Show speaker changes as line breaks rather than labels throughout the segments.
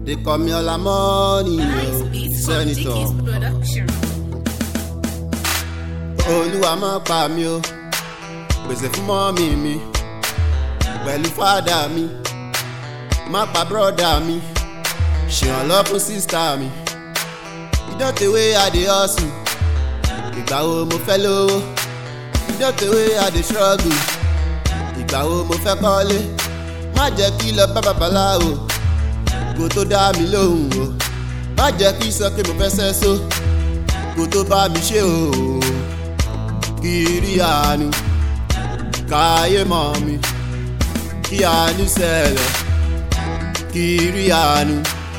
They call me all money, Senator. Olúwa má pa mí o, pèsè fún mọ́mì mi, pẹ̀lú fádà mi, má pa brọ́dà mi, ṣèrànlọ́ fún sísítà mi. You don't the way I dey hustle, ìgbà wo mo fẹ́ lówó. You don't the way I dey struggle, ìgbà wo mo fẹ́ kọ́lé. Má jẹ́ kí lọ bá babaláwo kó tó dá mi lóhùn o. Má jẹ́ kí sọ pé mo fẹ́ sẹ́só kó tó bá mi ṣe o. Kiri àánú káyé mọ̀ mi, kí àánú ṣẹlẹ̀. Kiri àánú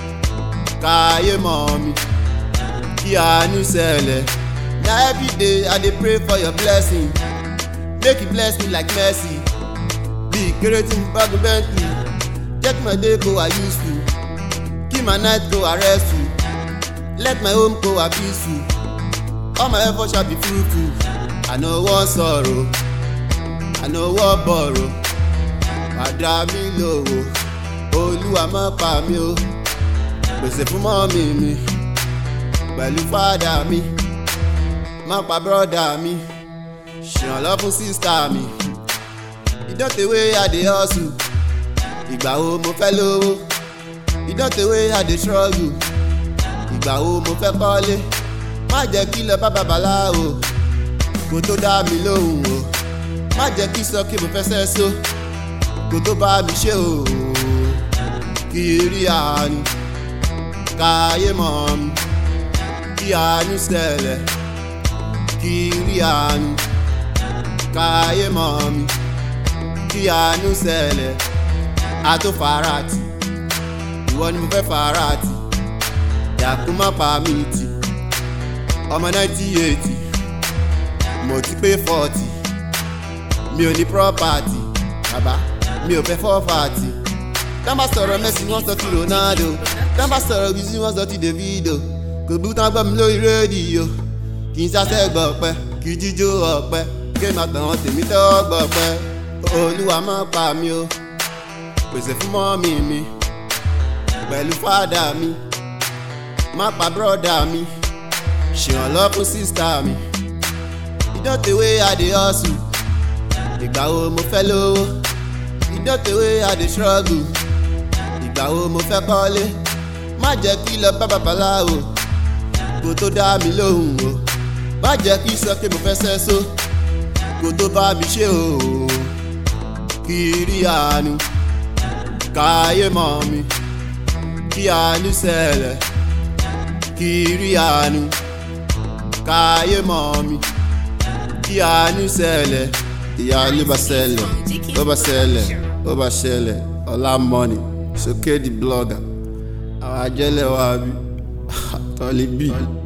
káyé mọ̀ mi, kí àánú ṣẹlẹ̀. Na everyday I dey pray for your blessing, make you bless me like Mercy. Bí kéré tí mo bá gun Bentley, jẹ́ kí my day go are useful, kí my night go are restful, let my home go are peaceful, all my effort shall be fruitful. I no wan sorrow, I no wan borrow, padà mi lówó, Olúwa má pa mí o, pèsè fún mọ́mì mi, pẹ̀lú fádà mi, má pa brọ́dà mi, ṣèrànlọ́ fún sísítà mi. You don't the way I dey hustle, ìgbà wo mo fẹ́ lówó. You don't the way I dey struggle, ìgbà wo mo fẹ́ kọ́lé. Má jẹ́ kí lọ bá babaláwo kó tó dá mi lóhùn o. Má jẹ́ kí sọ kí mo fẹ́ sẹ́só kó tó bá mi ṣe o. Kiri àánú káyé mọ̀ mi, kí àánú ṣẹlẹ̀. Kiri àánú káyé mọ̀ mi, kí àánú ṣẹlẹ̀. Àtó farati, ìwọ ni mo fẹ́ farati, dàkú má pa mí tì. Ọmọ 1980, mo ti pé 40, mi ò ní property, bàbá mi ò fẹ́ 440. Tán bá sọ̀rọ̀ Messi wọ́n sọ ti Ronaldo, tán bá sọ̀rọ̀ Wizzy wọ́n sọ ti Davido. Kò bú tán gbọ́ mi lórí rédíò, kì í ṣàṣẹ́ gbọ̀ ọ̀pẹ, kì í jíjó ọ̀pẹ, kí n máa tàn wọ́n tèmi tẹ́wọ́ gbọ̀ ọ̀pẹ. Olúwa má pa mí o, pèsè fún mọ́mì mi, pẹ̀lú fádà mi, má pa brọ́dà mi, ṣèrànlọ́ fún sísítà mi. You don't the way I dey hustle, ìgbà wo mo fẹ́ lówó. You don't the way I dey struggle, ìgbà wo mo fẹ́ kọ́lé. Má jẹ́ kí lọ bá babaláwo kó tó dá mi lóhùn o. Má jẹ́ kí sọ pé mo fẹ́ sẹ́só kó tó bá mi ṣe o. Kiri àánú káyé mọ̀ mi, kí àánú ṣẹlẹ̀. Kiri àánú káyé mọ̀ mi, kí àánú ṣẹlẹ̀. Ìyá ló bá ṣẹlẹ̀, ó bá ṣẹlẹ̀, ó bá ṣẹlẹ̀. Ọlá money, Sókè the blogger, àwọn àjẹlẹ̀ wa bí tọ́lí bí.